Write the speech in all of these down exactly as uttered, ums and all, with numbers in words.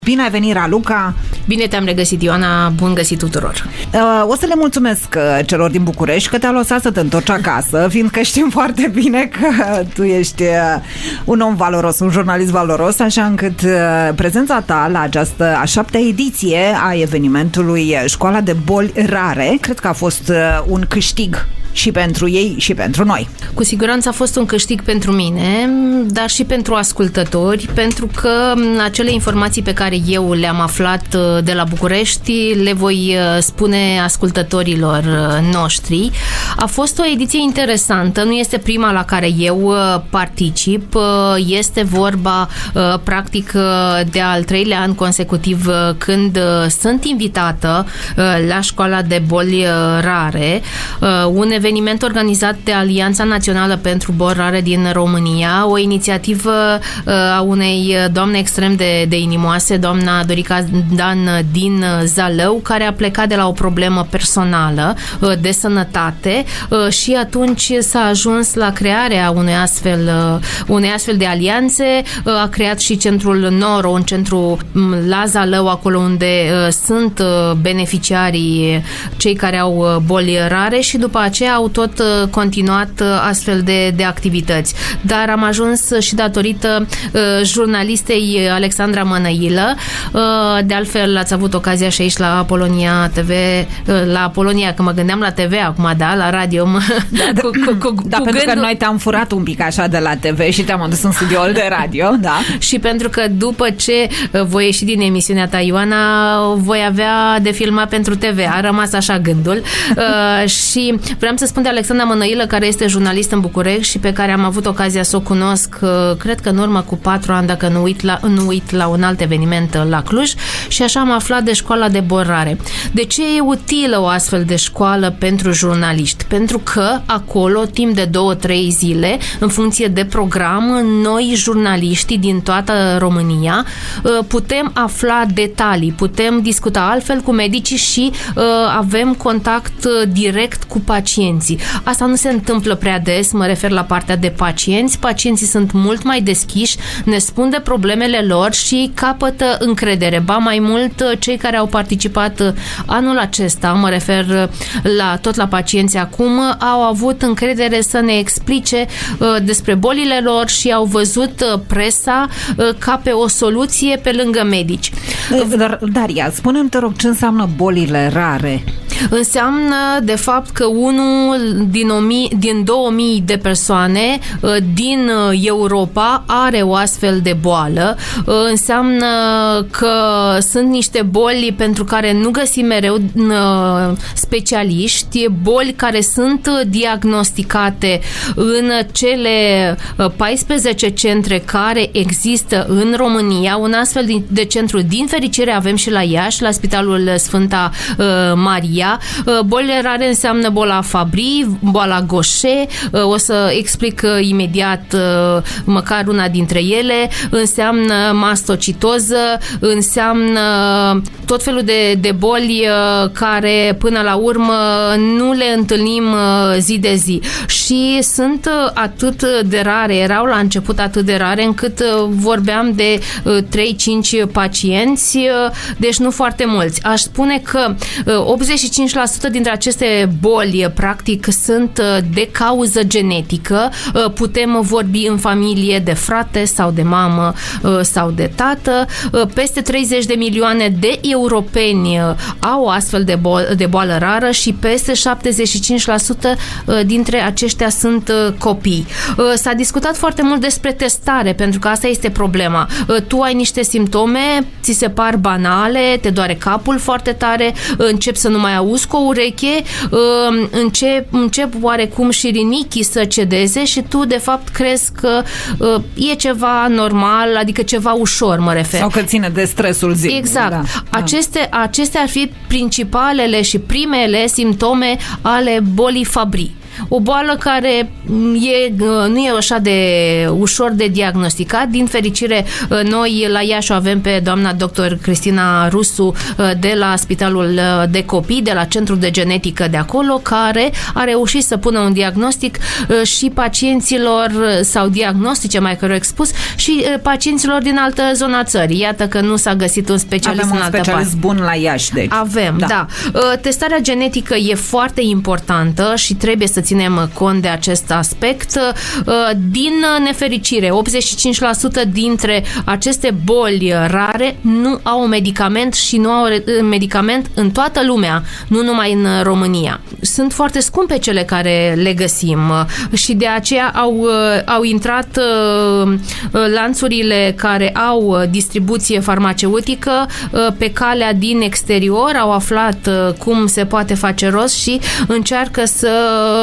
Bine ai venit, Raluca! Bine te-am regăsit, Ioana! Bun găsit tuturor! Uh, o să le mulțumesc celor din București că te-au lăsat să te întorci acasă, fiindcă știm foarte bine că tu ești un om valoros, un jurnalist valoros, așa încât prezența ta la această a șaptea ediție a evenimentului Școala de Boli Rare, cred că a fost un câștig și pentru ei și pentru noi. Cu siguranță a fost un câștig pentru mine, dar și pentru ascultători, pentru că acele informații pe care eu le-am aflat de la București le voi spune ascultătorilor noștri. A fost o ediție interesantă, nu este prima la care eu particip, este vorba practic de al treilea an consecutiv când sunt invitată la Școala de Boli Rare, un eveniment organizat de Alianța Națională pentru Boli Rare din România, o inițiativă a unei doamne extrem de, de inimoase, doamna Dorica Dan din Zalău, care a plecat de la o problemă personală de sănătate și atunci s-a ajuns la crearea unei astfel, unei astfel de alianțe. A creat și centrul Noro, un centru la Zalău, acolo unde sunt beneficiarii cei care au boli rare, și după aceea au tot continuat astfel de, de activități. Dar am ajuns și datorită uh, jurnalistei Alexandra Mănăilă. Uh, de altfel, ați avut ocazia și aici la Apolonia T V, uh, la Apolonia, că mă gândeam la T V acum, da, la radio. Mă, da, cu, cu, cu, da cu pentru gândul... că noi te-am furat un pic așa de la T V și te-am adus în studioul de radio, da. Și pentru că după ce voi ieși din emisiunea ta, Ioana, voi avea de filmat pentru T V. A rămas așa gândul. Uh, și vreau să spun de Alexandra Mănăilă, care este jurnalist în București și pe care am avut ocazia să o cunosc, cred că în urmă cu patru ani, dacă nu uit la, nu uit la un alt eveniment la Cluj, și așa am aflat de Școala de Boli Rare. De ce e utilă o astfel de școală pentru jurnaliști? Pentru că acolo, timp de două, trei zile, în funcție de program, noi, jurnaliștii din toată România, putem afla detalii, putem discuta altfel cu medicii și avem contact direct cu pacienții. Asta nu se întâmplă prea des, mă refer la partea de pacienți. Pacienții sunt mult mai deschiși, ne spun de problemele lor și capătă încredere. Ba mai mult, cei care au participat anul acesta, mă refer la, tot la pacienți acum, au avut încredere să ne explice uh, despre bolile lor și au văzut uh, presa uh, ca pe o soluție pe lângă medici. Dar, Daria, spune-mi, te rog, ce înseamnă bolile rare? Înseamnă, de fapt, că unul din, o mie, din două mii de persoane din Europa are o astfel de boală. Înseamnă că sunt niște boli pentru care nu găsim mereu specialiști, boli care sunt diagnosticate în cele paisprezece centre care există în România. Un astfel de centru, din fericire, avem și la Iași, la Spitalul Sfânta Maria. Bolile rare înseamnă boala Fabry, boala Gaucher, o să explic imediat măcar una dintre ele, înseamnă mastocitoză, înseamnă tot felul de, de boli care până la urmă nu le întâlnim zi de zi și sunt atât de rare, erau la început atât de rare încât vorbeam de trei cinci pacienți, deci nu foarte mulți. Aș spune că optzeci și cinci la sută dintre aceste boli practic sunt de cauză genetică. Putem vorbi în familie de frate sau de mamă sau de tată. Peste treizeci de milioane de europeni au astfel de, bol- de boală rară și peste șaptezeci și cinci la sută dintre aceștia sunt copii. S-a discutat foarte mult despre testare, pentru că asta este problema. Tu ai niște simptome, ți se par banale, te doare capul foarte tare, începi să nu mai auzi cu o ureche, încep, încep oarecum și rinichii să cedeze și tu de fapt crezi că e ceva normal, adică ceva ușor, mă refer. Sau că ține de stresul zilnic. Exact. Da, Aceste, acestea ar fi principalele și primele simptome ale bolii Fabry. O boală care e, nu e așa de ușor de diagnosticat. Din fericire, noi la Iași o avem pe doamna doctor Cristina Rusu de la Spitalul de Copii, de la Centrul de Genetică de acolo, care a reușit să pună un diagnostic și pacienților sau diagnostice, mai corect spus, și pacienților din altă zona țării. Iată că nu s-a găsit un specialist Avem în altă parte. Avem un specialist bun la Iași, deci. Avem, da. da. Testarea genetică e foarte importantă și trebuie să ținem cont de acest aspect. Din nefericire, optzeci și cinci la sută dintre aceste boli rare nu au medicament și nu au medicament în toată lumea, nu numai în România. Sunt foarte scumpe cele care le găsim și de aceea au, au intrat lanțurile care au distribuție farmaceutică pe calea din exterior, au aflat cum se poate face rost și încearcă să,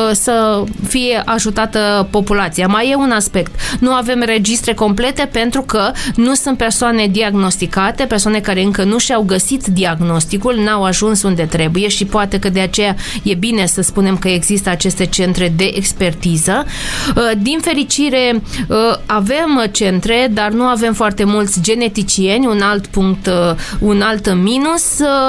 să fie ajutată populația. Mai e un aspect. Nu avem registre complete pentru că nu sunt persoane diagnosticate, persoane care încă nu și-au găsit diagnosticul, n-au ajuns unde trebuie și poate că de aceea e bine să spunem că există aceste centre de expertiză. Din fericire avem centre, dar nu avem foarte mulți geneticieni, un alt punct, un alt minus.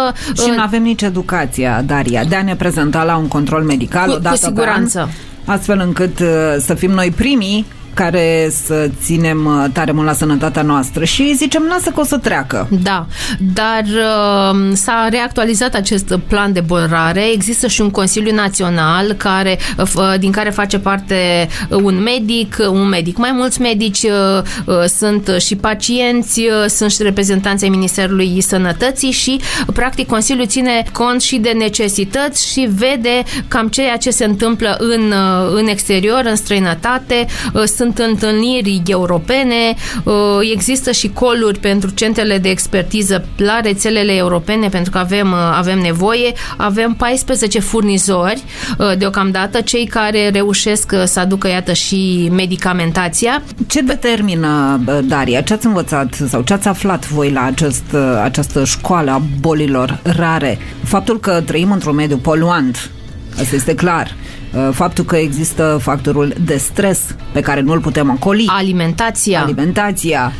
Și nu avem nici educația, Daria, de a ne prezenta la un control medical cu, o dată cu siguranță. pe an, astfel încât să fim noi primii care să ținem tare mult la sănătatea noastră și zicem, lasă că o să treacă. Da, dar uh, s-a reactualizat acest plan de boli rare. Există și un Consiliu Național care, uh, din care face parte un medic, un medic, mai mulți medici, uh, sunt și pacienți, uh, sunt și reprezentanții ai Ministerului Sănătății și, practic, Consiliul ține cont și de necesități și vede cam ceea ce se întâmplă în, uh, în exterior, în străinătate. Uh, sunt întâlniri europene, există și call-uri pentru centrele de expertiză la rețelele europene, pentru că avem, avem nevoie. Avem paisprezece furnizori deocamdată, cei care reușesc să aducă, iată, și medicamentația. Ce determină, Daria? Ce ați învățat sau ce ați aflat voi la acest, această școală a bolilor rare? Faptul că trăim într-un mediu poluant, asta este clar. Faptul că există factorul de stres pe care nu îl putem ocoli. Alimentația. Alimentația.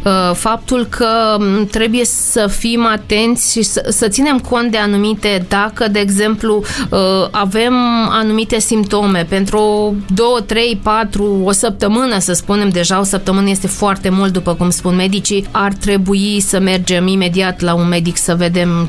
Faptul că trebuie să fim atenți și să, să ținem cont de anumite, dacă, de exemplu, avem anumite simptome pentru două, trei, patru, o săptămână, să spunem, deja o săptămână este foarte mult, după cum spun medicii, ar trebui să mergem imediat la un medic să vedem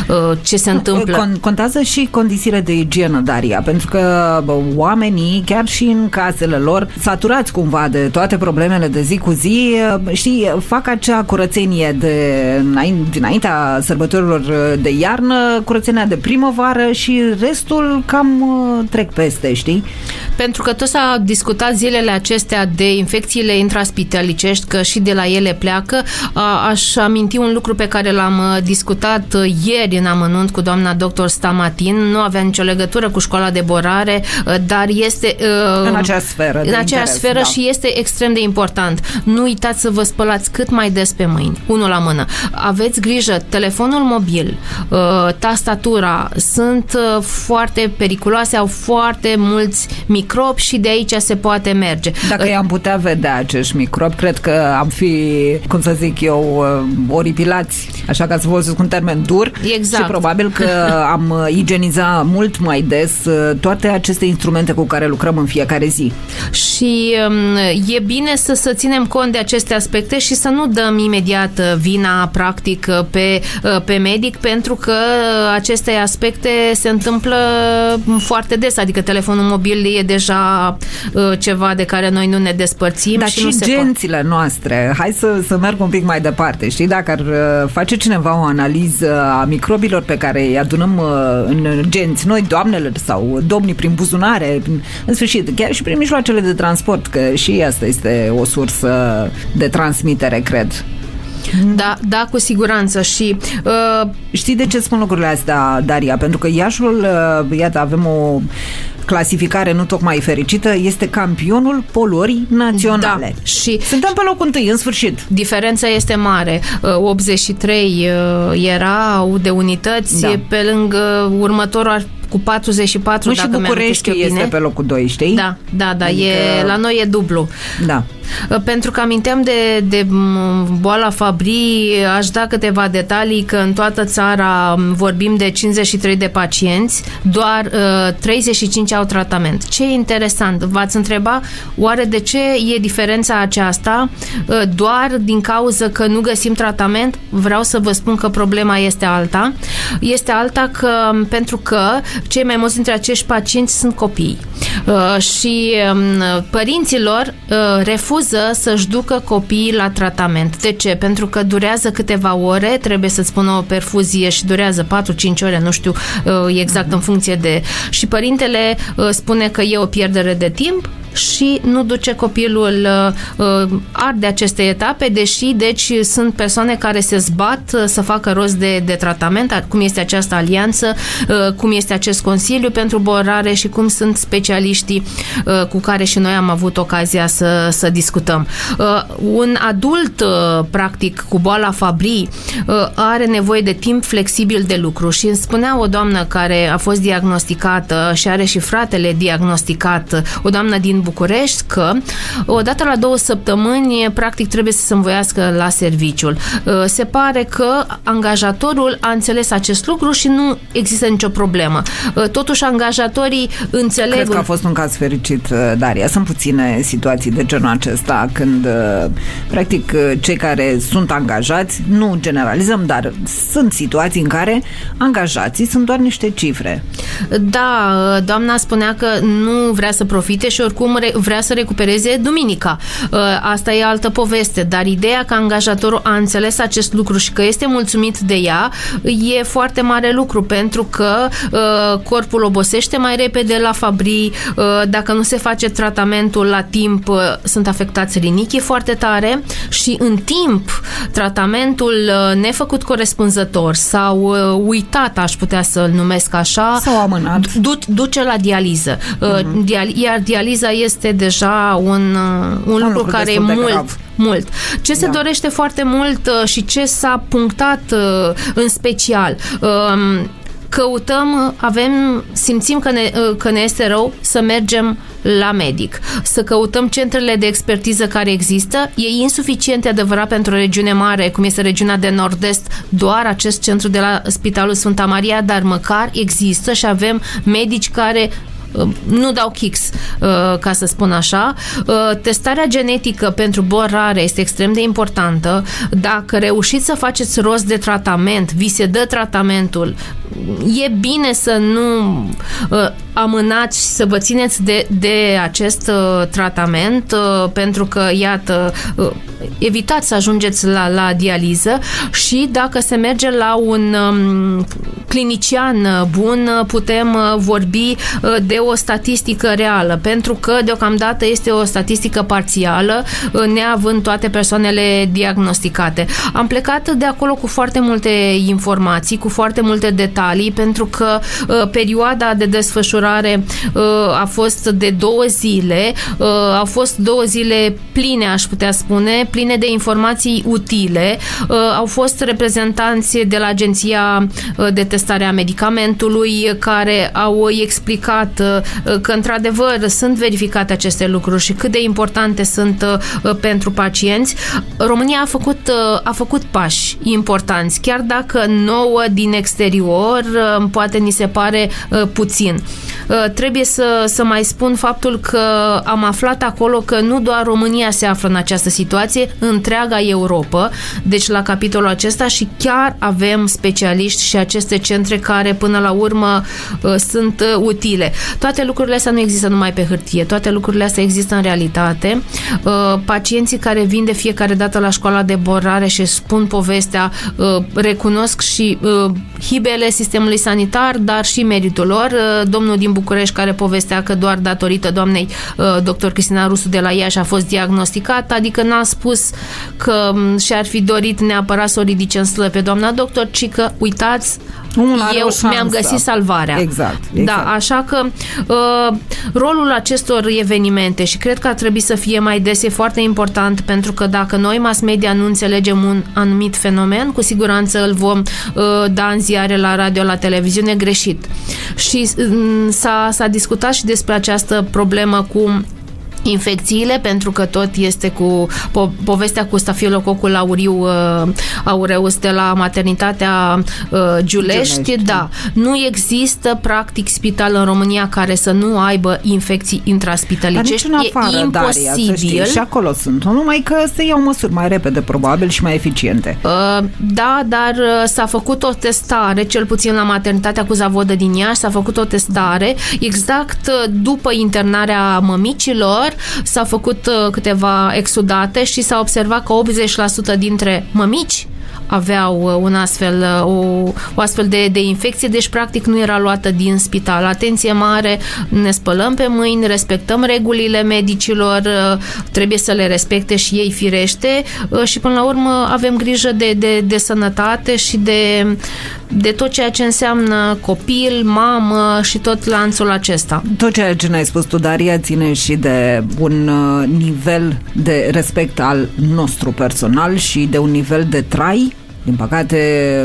ce se întâmplă. Contează și condițiile de igienă, Daria, pentru că bă, oamenii, chiar și în casele lor, saturați cumva de toate problemele de zi cu zi, știi, fac acea curățenie de dinaintea sărbătorilor de iarnă, curățenia de primăvară și restul cam trec peste, știi? Pentru că tot s-a discutat zilele acestea de infecțiile intraspitalicești, că și de la ele pleacă. Aș aminti un lucru pe care l-am discutat ieri în amănunt cu doamna doctor Stamatin. Nu avea nicio legătură cu școala de borare, dar este în acea sferă, în acea sferă da. Și este extrem de important. Nu uitați să vă spălați cât mai des pe mâini, unul la mână. Aveți grijă, telefonul mobil, tastatura sunt foarte periculoase, au foarte mulți microbi și de aici se poate merge. Dacă i-am putea vedea acești microbi, cred că am fi, cum să zic eu, oripilați, așa ca să folosesc un termen dur. Exact. Și probabil că am igieniza mult mai des toate aceste instrumente cu care lucrăm în fiecare zi. Și e bine să, să ținem cont de aceste aspecte și să nu dăm imediat vina, practic, pe, pe medic, pentru că aceste aspecte se întâmplă foarte des, adică telefonul mobil e deja ceva de care noi nu ne despărțim. Dar și, și nu se gențile po- noastre, hai să, să merg un pic mai departe, știi, dacă ar face cineva o analiză a microbilor pe care îi adunăm în genți, noi, doamnele sau domnii, prin buzunare, în sfârșit, chiar și prin mijloacele de transport, că și asta este o sursă de transmitere, cred. Da, da, cu siguranță. Și uh, știi de ce spun lucrurile astea, Daria? Pentru că Iașul, uh, iată, avem o clasificare nu tocmai fericită, este campionul poluării naționale. Da, și suntem pe locul întâi, în sfârșit. Diferența este mare. optzeci și trei erau de unități, da. Pe lângă următorul ar cu patruzeci și patru, nu, dacă și București este bine. pe locul doi, știi? Da, da, da, adică... e, la noi e dublu. Da. Pentru că aminteam de, de boala Fabry, aș da câteva detalii că în toată țara vorbim de cincizeci și trei de pacienți, doar uh, treizeci și cinci au tratament. Ce e interesant, v-ați întreba oare de ce e diferența aceasta uh, doar din cauza că nu găsim tratament? Vreau să vă spun că problema este alta. Este alta că, pentru că cei mai mulți dintre acești pacienți sunt copii uh, și um, părinților uh, refuză să-și ducă copiii la tratament. De ce? Pentru că durează câteva ore, trebuie să-ți pună o perfuzie și durează patru cinci ore, nu știu exact în funcție de... Și părintele spune că e o pierdere de timp și nu duce copilul, arde aceste etape, deși deci sunt persoane care se zbat să facă rost de, de tratament, cum este această alianță, cum este acest Consiliu pentru Bolrare și cum sunt specialiștii cu care și noi am avut ocazia să, să discutăm. Un adult, practic, cu boala Fabry are nevoie de timp flexibil de lucru și îmi spunea o doamnă care a fost diagnosticată și are și fratele diagnosticat, o doamnă din București, că odată la două săptămâni practic trebuie să se învoiască la serviciul. Se pare că angajatorul a înțeles acest lucru și nu există nicio problemă. Totuși angajatorii înțeleg... Cred că a fost un caz fericit, Daria. Sunt puține situații de genul acesta când practic cei care sunt angajați, nu generalizăm, dar sunt situații în care angajații sunt doar niște cifre. Da, doamna spunea că nu vrea să profite și oricum vrea să recupereze duminica. Asta e altă poveste, dar ideea că angajatorul a înțeles acest lucru și că este mulțumit de ea e foarte mare lucru, pentru că corpul obosește mai repede la Fabry, dacă nu se face tratamentul la timp, sunt afectați rinichii foarte tare și în timp tratamentul nefăcut corespunzător sau uitat, aș putea să-l numesc așa, sau amânat, du- duce la dializă. Uh-huh. Iar dializa este deja un, un, un lucru, lucru care e mult grav. Mult. Ce se da. dorește foarte mult și ce s-a punctat în special, căutăm, avem, simțim că ne, că ne este rău să mergem la medic, să căutăm centrele de expertiză care există. E insuficient, e adevărat, pentru o regiune mare, cum este regiunea de nord-est, doar acest centru de la Spitalul Sfânta Maria, dar măcar există și avem medici care nu dau kicks, ca să spun așa. Testarea genetică pentru boli rare este extrem de importantă. Dacă reușiți să faceți rost de tratament, vi se dă tratamentul, e bine să nu amânați și să vă țineți de, de acest tratament, pentru că, iată, evitați să ajungeți la, la dializă și dacă se merge la un clinician bun, putem vorbi de o statistică reală, pentru că deocamdată este o statistică parțială, neavând toate persoanele diagnosticate. Am plecat de acolo cu foarte multe informații, cu foarte multe detalii, pentru că uh, perioada de desfășurare uh, a fost de două zile, uh, au fost două zile pline, aș putea spune, pline de informații utile. Uh, au fost reprezentanți de la Agenția de Testare a Medicamentului care au explicat că într-adevăr sunt verificate aceste lucruri și cât de importante sunt pentru pacienți. România a făcut, a făcut pași importanți, chiar dacă nouă din exterior poate ni se pare puțin. Trebuie să, să mai spun faptul că am aflat acolo că nu doar România se află în această situație, întreaga Europa, deci la capitolul acesta, și chiar avem specialiști și aceste centre care până la urmă sunt utile. Toate lucrurile astea nu există numai pe hârtie, toate lucrurile astea există în realitate. Pacienții care vin de fiecare dată la școala de Bolrare și spun povestea, recunosc și hibele sistemului sanitar, dar și meritul lor. Domnul din București care povestea că doar datorită doamnei doctor Cristina Rusu de la Iași a fost diagnosticat, adică n-a spus că și-ar fi dorit neapărat să o ridice în slă pe doamna doctor, ci că, uitați, eu mi-am găsit salvarea. Exact, exact. Da, așa că uh, rolul acestor evenimente, și cred că ar trebui să fie mai des, e foarte important, pentru că dacă noi, mass media, nu înțelegem un anumit fenomen, cu siguranță îl vom uh, da în ziare, la radio, la televiziune, greșit. Și uh, s-a, s-a discutat și despre această problemă cu infecțiile, pentru că tot este cu po- povestea cu stafilococul auriu, uh, aureus de la maternitatea uh, Giulești, Giulești, da. Nu există practic spital în România care să nu aibă infecții intraspitalicești. Dar nici în afară, e imposibil. Daria, să știi, și acolo sunt, numai că se iau măsuri mai repede, probabil, și mai eficiente. Uh, da, dar uh, s-a făcut o testare, cel puțin la maternitatea cu Zavodă din Iași, s-a făcut o testare exact uh, după internarea mămicilor. S-au făcut uh, câteva exudate și s-a observat că optzeci la sută dintre mămici aveau un astfel, o, o astfel de, de infecție, deci practic nu era luată din spital. Atenție mare, ne spălăm pe mâini, respectăm regulile medicilor, trebuie să le respecte și ei firește și până la urmă avem grijă de, de, de sănătate și de, de tot ceea ce înseamnă copil, mamă și tot lanțul acesta. Tot ceea ce ne-ai spus tu, Daria, ține și de un nivel de respect al nostru personal și de un nivel de trai, din păcate,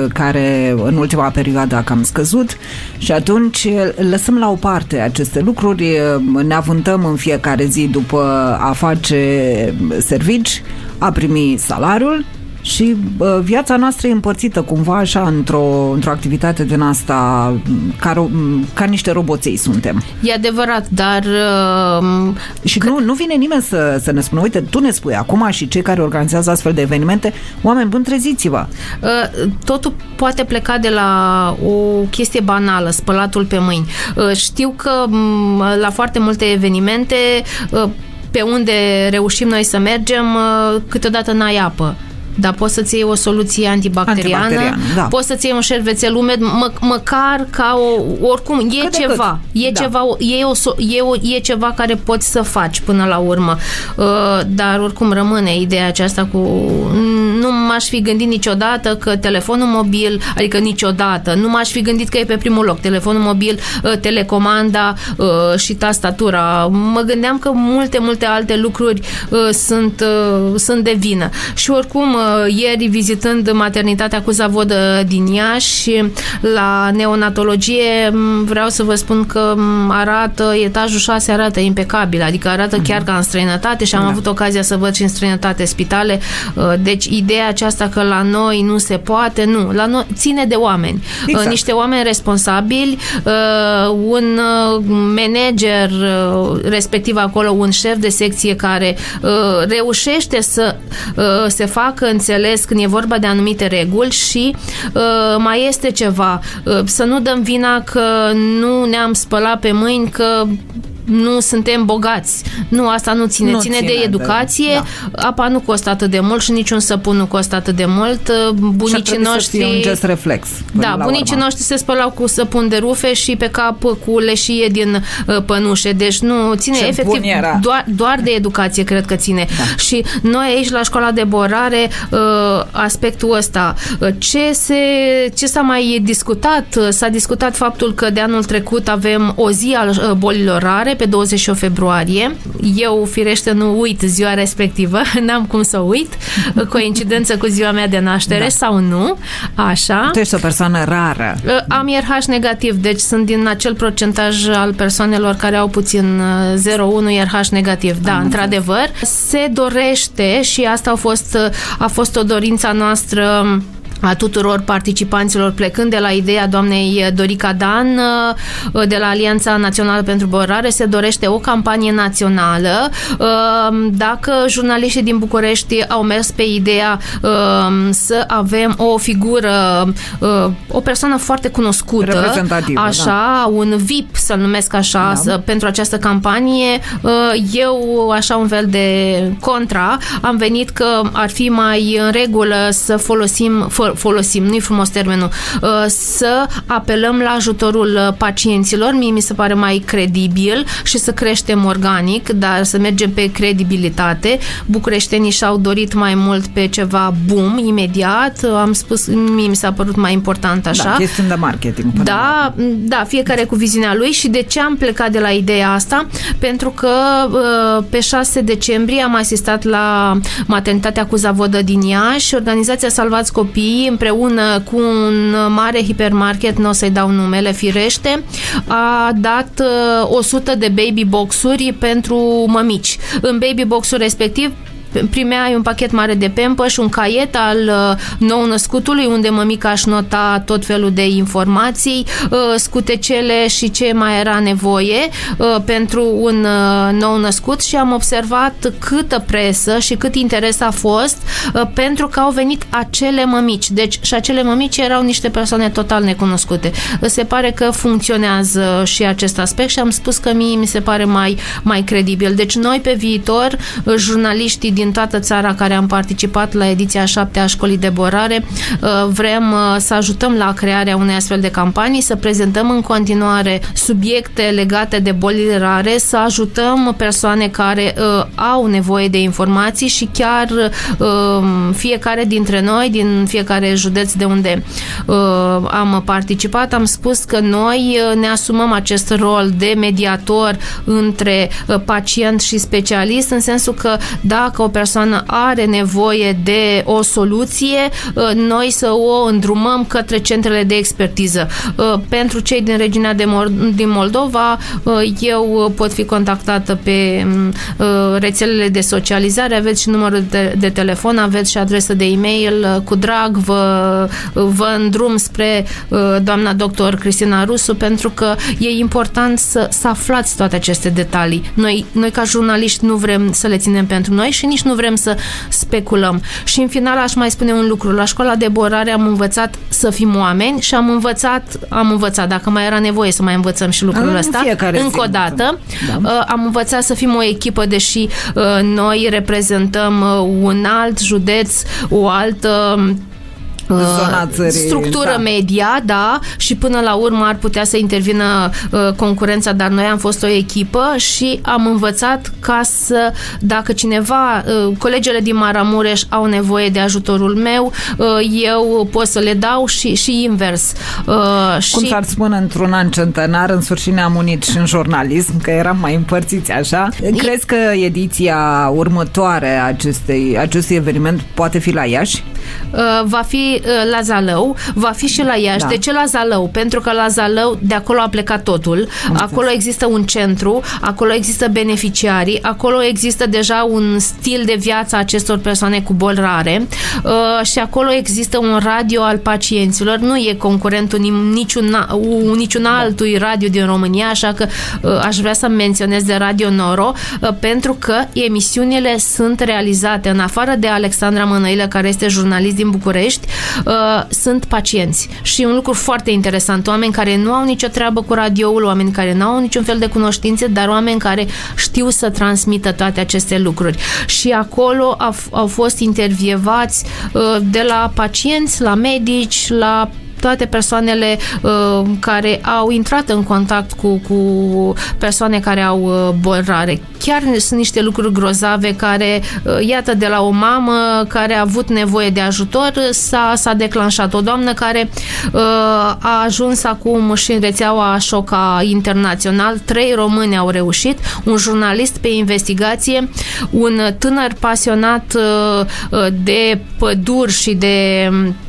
care în ultima perioadă a cam scăzut, și atunci lăsăm la o parte aceste lucruri, ne avântăm în fiecare zi după a face servici, a primi salariul și uh, viața noastră e împărțită cumva așa într-o, într-o activitate din asta, ca, ca niște roboței suntem. E adevărat, dar... Uh, și că... nu, nu vine nimeni să, să ne spună, uite, tu ne spui acum și cei care organizează astfel de evenimente, oameni buni, treziți-vă. Uh, totul poate pleca de la o chestie banală, spălatul pe mâini. Uh, știu că um, la foarte multe evenimente, uh, pe unde reușim noi să mergem, uh, câteodată n-ai apă. Dar poți să-ți iei o soluție antibacteriană, antibacteriană da. Poți să-ți iei un șervețel umed, mă, măcar ca o... Oricum, e cât ceva. E, da. ceva e, o, e, o, e ceva care poți să faci până la urmă. Uh, dar oricum rămâne ideea aceasta cu... Nu m-aș fi gândit niciodată că telefonul mobil, adică niciodată, nu m-aș fi gândit că e pe primul loc. Telefonul mobil, uh, telecomanda uh, și tastatura. Mă gândeam că multe, multe alte lucruri uh, sunt, uh, sunt de vină. Și oricum ieri, vizitând maternitatea cu Zavodă din Iași, la neonatologie, vreau să vă spun că arată, etajul șase arată impecabil, adică arată mm-hmm. chiar ca în străinătate și am da. avut ocazia să văd și în străinătate spitale. Deci ideea aceasta că la noi nu se poate, nu, la noi ține de oameni. Exact. Niște oameni responsabili, un manager, respectiv acolo un șef de secție care reușește să se facă înțeles când e vorba de anumite reguli și uh, mai este ceva. Uh, să nu dăm vina că nu ne-am spălat pe mâini, că nu suntem bogați. Nu, asta nu ține. Nu ține, ține de educație. De, da. Apa nu costă atât de mult și niciun săpun nu costă atât de mult. Bunicii noștri... să fie un gest reflex. Da, bunicii noștri se spălau cu săpun de rufe și pe cap cu leșie din uh, pănușe. Deci nu ține ce efectiv doar, doar de educație, cred că ține. Da. Și noi aici la școala de borare uh, aspectul ăsta. Ce, se, ce s-a mai discutat? S-a discutat faptul că de anul trecut avem o zi al bolilor rare pe douăzeci și opt februarie. Eu, firește, nu uit ziua respectivă, n-am cum să uit, coincidență cu ziua mea de naștere da. sau nu, așa. Tu ești o persoană rară. Am I R H negativ, deci sunt din acel procentaj al persoanelor care au puțin zero virgulă unu I R H negativ. Da, am într-adevăr. Înțeles. Se dorește și asta a fost, a fost o dorință noastră a tuturor participanților, plecând de la ideea doamnei Dorica Dan de la Alianța Națională pentru Borare, se dorește o campanie națională. Dacă jurnaliștii din București au mers pe ideea să avem o figură, o persoană foarte cunoscută, așa, da. un V I P, să-l numesc așa, da. pentru această campanie, eu, așa un fel de contra, am venit că ar fi mai în regulă să folosim folosim, nu-i frumos termenul, să apelăm la ajutorul pacienților, mie mi se pare mai credibil și să creștem organic, dar să mergem pe credibilitate. Bucureștenii și-au dorit mai mult pe ceva boom, imediat, am spus, mie mi s-a părut mai important așa. Da, chestiuni de marketing. Da, da, fiecare cu viziunea lui. Și de ce am plecat de la ideea asta? Pentru că pe șase decembrie am asistat la maternitatea cu Zavodă din Iași. Organizația Salvați Copiii, împreună cu un mare hipermarket, nu o să-i dau numele, firește, a dat o sută de baby box-uri pentru mămici. În baby box-ul respectiv primeai un pachet mare de Pampers, un caiet al uh, nou-născutului, unde mămica își nota tot felul de informații, uh, scutecele și ce mai era nevoie uh, pentru un uh, nou-născut, și am observat câtă presă și cât interes a fost uh, pentru că au venit acele mămici. Deci și acele mămici erau niște persoane total necunoscute. Se pare că funcționează și acest aspect și am spus că mie mi se pare mai, mai credibil. Deci noi pe viitor, jurnaliștii din din toată țara care am participat la ediția șapte a Școlii de Borare, vrem să ajutăm la crearea unei astfel de campanii, să prezentăm în continuare subiecte legate de bolile rare, să ajutăm persoane care au nevoie de informații și chiar fiecare dintre noi, din fiecare județ de unde am participat, am spus că noi ne asumăm acest rol de mediator între pacient și specialist, în sensul că dacă o persoană are nevoie de o soluție, noi să o îndrumăm către centrele de expertiză. Pentru cei din regiunea de Mol- din Moldova, eu pot fi contactată pe rețelele de socializare, aveți și numărul de, de telefon, aveți și adresă de e-mail, cu drag vă, vă îndrum spre doamna doctor Cristina Rusu, pentru că e important să, să aflați toate aceste detalii. Noi, noi ca jurnaliști nu vrem să le ținem pentru noi și nici nu vrem să speculăm. Și în final aș mai spune un lucru. La Școala de Borare am învățat să fim oameni și am învățat, am învățat, dacă mai era nevoie să mai învățăm și lucrul ăsta, încă o dată, da. Am învățat să fim o echipă, deși noi reprezentăm un alt județ, o altă structură da. media, da, și până la urmă ar putea să intervină uh, concurența, dar noi am fost o echipă și am învățat ca să, dacă cineva, uh, colegele din Maramureș au nevoie de ajutorul meu, uh, eu pot să le dau și, și invers. Uh, Cum și... s-ar spune într-un an centenar, în sfârșit ne-am unit și în jurnalism, că eram mai împărțiți așa. Crezi că ediția următoare a acestei, acestui eveniment poate fi la Iași? Uh, va fi la Zalău, va fi și la Iași. Da. De ce la Zalău? Pentru că la Zalău de acolo a plecat totul. Acolo există un centru, acolo există beneficiarii, acolo există deja un stil de viață a acestor persoane cu boli rare uh, și acolo există un radio al pacienților. Nu e concurentul niciun, niciun altui radio din România, așa că uh, aș vrea să menționez de Radio Noro, uh, pentru că emisiunile sunt realizate în afară de Alexandra Mănăilă, care este jurnalist din București. Uh, sunt pacienți. Și un lucru foarte interesant, oameni care nu au nicio treabă cu radioul, oameni care nu au niciun fel de cunoștințe, dar oameni care știu să transmită toate aceste lucruri. Și acolo au, au fost intervievați uh, de la pacienți, la medici, la toate persoanele uh, care au intrat în contact cu, cu persoane care au uh, boli rare. Chiar sunt niște lucruri grozave care, uh, iată, de la o mamă care a avut nevoie de ajutor, s-a, s-a declanșat. O doamnă care uh, a ajuns acum și în rețeaua Șoca Internațional, trei români au reușit, un jurnalist pe investigație, un tânăr pasionat uh, de păduri și de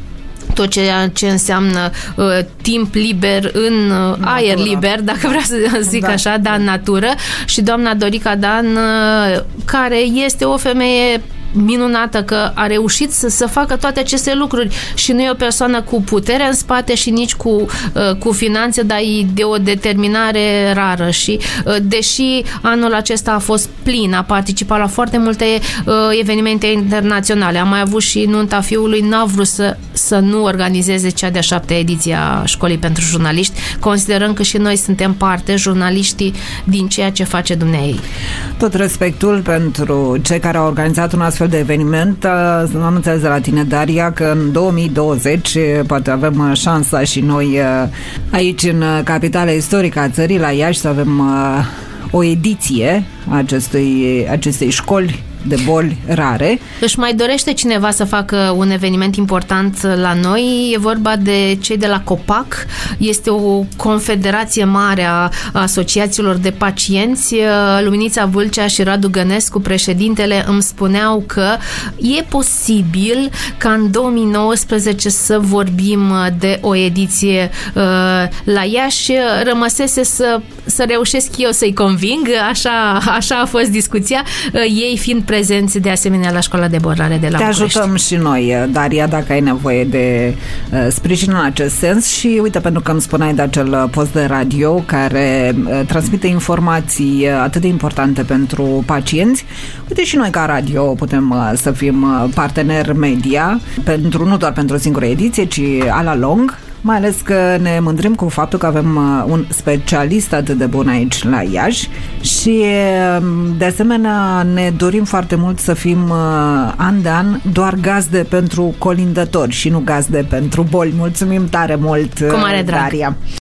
tot ceea ce înseamnă uh, timp liber în uh, aer liber, dacă vreau să zic da. așa, da, în natură, și doamna Dorica Dan, uh, care este o femeie minunată, că a reușit să, să facă toate aceste lucruri și nu e o persoană cu putere în spate și nici cu, uh, cu finanțe, dar e de o determinare rară și uh, deși anul acesta a fost plin, a participat la foarte multe uh, evenimente internaționale, a mai avut și nunta fiului, n-a vrut să, să nu organizeze cea de-a șaptea ediție a Școlii pentru Jurnaliști, considerăm că și noi suntem parte, jurnaliștii, din ceea ce face dumneaei. Tot respectul pentru cei care au organizat un astfel astfel de eveniment. Am înțeles de la tine, Daria, că în două mii douăzeci poate avem șansa și noi aici în capitala istorică a țării, la Iași, să avem o ediție a acestei, acestei școli de boli rare. Își mai dorește cineva să facă un eveniment important la noi. E vorba de cei de la COPAC. Este o confederație mare a asociațiilor de pacienți. Luminița Vâlcea și Radu Gănescu, președintele, îmi spuneau că e posibil ca în două mii nouăsprezece să vorbim de o ediție uh, la Iași. Rămăsese să, să reușesc eu să-i conving. Așa, așa a fost discuția. Uh, ei fiind prezenți de asemenea la școala de boli rare de la Te București. ajutăm și noi, Daria, dacă ai nevoie de uh, sprijin în acest sens. Și uite, pentru că îmi spuneai de acel post de radio care uh, transmite informații uh, atât de importante pentru pacienți, uite, și noi ca radio putem uh, să fim uh, parteneri media, pentru, nu doar pentru o singură ediție, ci a la lung. Mai ales că ne mândrim cu faptul că avem un specialist atât de bun aici la Iași și de asemenea ne dorim foarte mult să fim an de an doar gazde pentru colindători și nu gazde pentru boli. Mulțumim tare mult, cu mare drag. Daria!